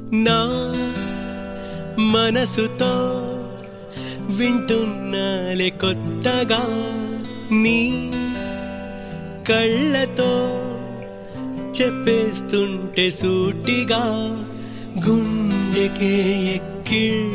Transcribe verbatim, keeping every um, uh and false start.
నా మనసుతో వింటున్నాలే కొత్తగా నీ కళ్ళతో చెప్పేస్తుంటే సూటిగా గుండెకే ఎక్కి